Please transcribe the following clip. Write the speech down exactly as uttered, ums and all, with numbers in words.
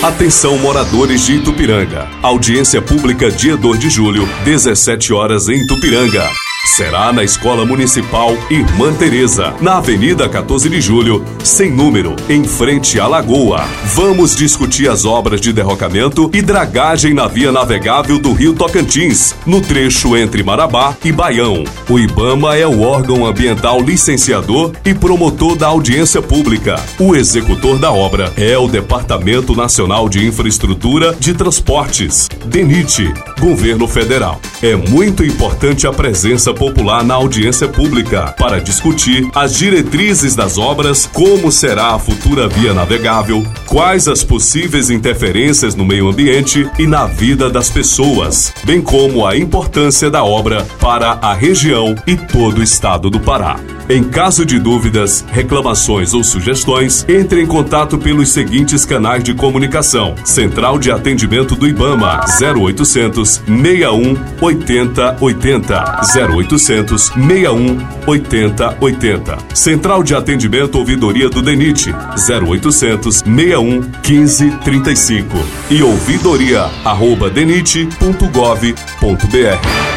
Atenção, moradores de Itupiranga. Audiência pública dia dois de julho, dezessete horas em Itupiranga. Será na Escola Municipal Irmã Teresa, na Avenida quatorze de julho, sem número, em frente à Lagoa. Vamos discutir as obras de derrocamento e dragagem na via navegável do Rio Tocantins, no trecho entre Marabá e Baião. O IBAMA é o órgão ambiental licenciador e promotor da audiência pública. O executor da obra é o Departamento Nacional de Infraestrutura de Transportes, DENIT, Governo Federal. É muito importante a presença popular na audiência pública para discutir as diretrizes das obras, como será a futura via navegável, quais as possíveis interferências no meio ambiente e na vida das pessoas, bem como a importância da obra para a região e todo o estado do Pará. Em caso de dúvidas, reclamações ou sugestões, entre em contato pelos seguintes canais de comunicação: Central de Atendimento do IBAMA zero oitocentos, seis um, oitenta, oitenta, zero oitocentos, seis um, oitenta, oitenta. Central de Atendimento Ouvidoria do DENIT zero oitocentos, seis um, quinze, trinta e cinco e ouvidoria arroba denit ponto gov ponto br.